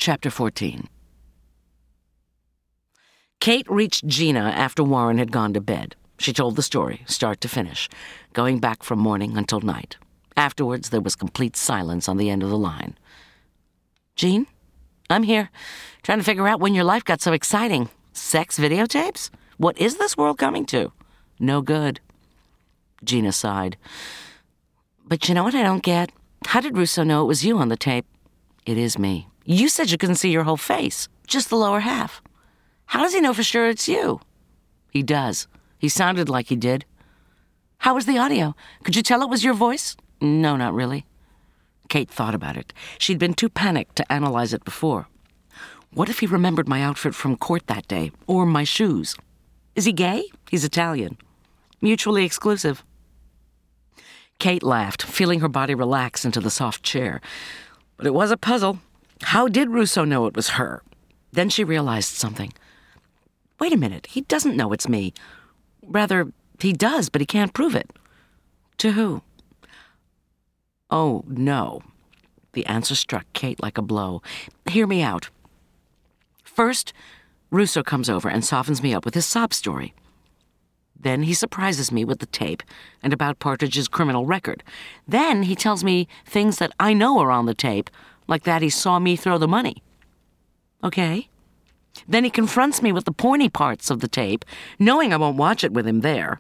Chapter 14. Kate reached Gina after Warren had gone to bed. She told the story, start to finish, going back from morning until night. Afterwards, there was complete silence on the end of the line. "Jean, I'm here, trying to figure out when your life got so exciting. Sex videotapes? What is this world coming to? No good." Gina sighed. "But you know what I don't get? How did Russo know it was you on the tape?" "It is me." "You said you couldn't see your whole face, just the lower half. How does he know for sure it's you?" "He does. He sounded like he did." "How was the audio? Could you tell it was your voice?" "No, not really." Kate thought about it. She'd been too panicked to analyze it before. What if he remembered my outfit from court that day, or my shoes? "Is he gay?" "He's Italian." "Mutually exclusive." Kate laughed, feeling her body relax into the soft chair. But it was a puzzle. How did Russo know it was her? Then she realized something. Wait a minute, he doesn't know it's me. Rather, he does, but he can't prove it. To who? Oh, no. The answer struck Kate like a blow. Hear me out. First, Russo comes over and softens me up with his sob story. Then he surprises me with the tape and about Partridge's criminal record. Then he tells me things that I know are on the tape, like that he saw me throw the money. Okay. Then he confronts me with the porny parts of the tape, knowing I won't watch it with him there.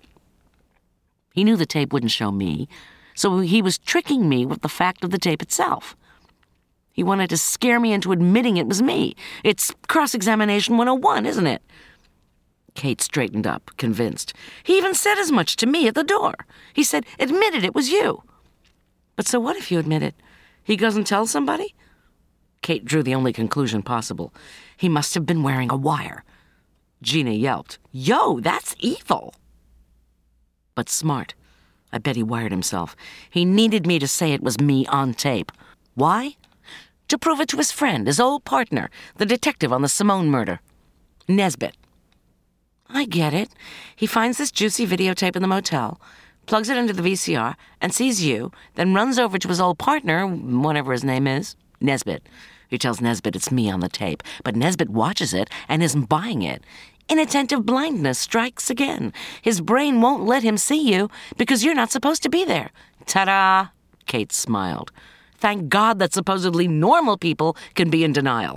He knew the tape wouldn't show me, so he was tricking me with the fact of the tape itself. He wanted to scare me into admitting it was me. It's cross-examination 101, isn't it? Kate straightened up, convinced. He even said as much to me at the door. He said, "Admitted it was you." But so what if you admit it? He doesn't tell somebody? Kate drew the only conclusion possible. He must have been wearing a wire. Gina yelped, "Yo, that's evil!" But smart. I bet he wired himself. He needed me to say it was me on tape. Why? To prove it to his friend, his old partner, the detective on the Simone murder. Nesbitt. I get it. He finds this juicy videotape in the motel, plugs it into the VCR, and sees you, then runs over to his old partner, whatever his name is, Nesbitt. He tells Nesbitt it's me on the tape, but Nesbitt watches it and isn't buying it. Inattentive blindness strikes again. His brain won't let him see you because you're not supposed to be there. Ta-da! Kate smiled. Thank God that supposedly normal people can be in denial.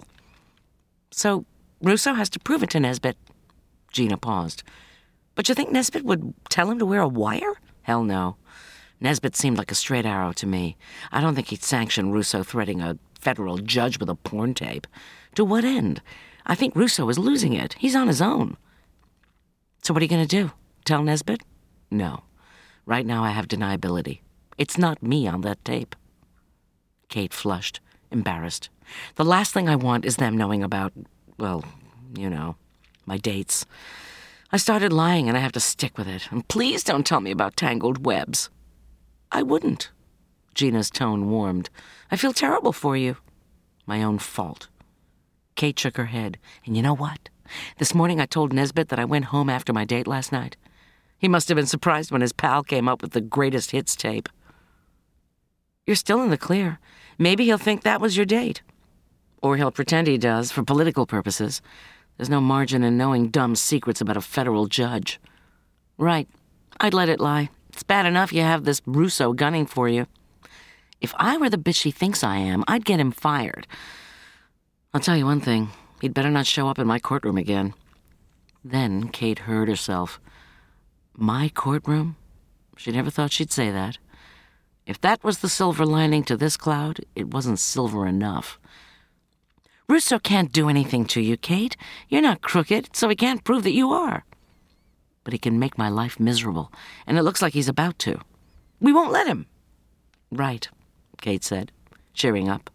So Russo has to prove it to Nesbitt. Gina paused. But you think Nesbitt would tell him to wear a wire? Hell no. Nesbitt seemed like a straight arrow to me. I don't think he'd sanction Russo threatening a federal judge with a porn tape. To what end? I think Russo is losing it. He's on his own. So what are you going to do? Tell Nesbitt? No. Right now I have deniability. It's not me on that tape. Kate flushed, embarrassed. The last thing I want is them knowing about, well, you know, my dates. I started lying and I have to stick with it. And please don't tell me about tangled webs. I wouldn't. Gina's tone warmed. I feel terrible for you. My own fault. Kate shook her head. And you know what? This morning I told Nesbitt that I went home after my date last night. He must have been surprised when his pal came up with the greatest hits tape. You're still in the clear. Maybe he'll think that was your date. Or he'll pretend he does, for political purposes. There's no margin in knowing dumb secrets about a federal judge. Right. I'd let it lie. It's bad enough you have this Russo gunning for you. If I were the bitch he thinks I am, I'd get him fired. I'll tell you one thing. He'd better not show up in my courtroom again. Then Kate heard herself. My courtroom? She never thought she'd say that. If that was the silver lining to this cloud, it wasn't silver enough. Russo can't do anything to you, Kate. You're not crooked, so he can't prove that you are. But he can make my life miserable, and it looks like he's about to. We won't let him. Right, Kate said, cheering up.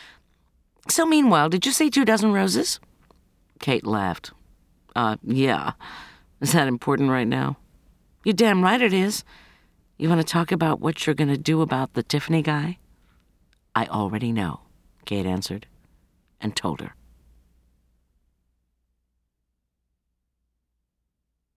So meanwhile, did you see 24 Roses? Kate laughed. Yeah. Is that important right now? You're damn right it is. You want to talk about what you're going to do about the Tiffany guy? I already know, Kate answered, and told her.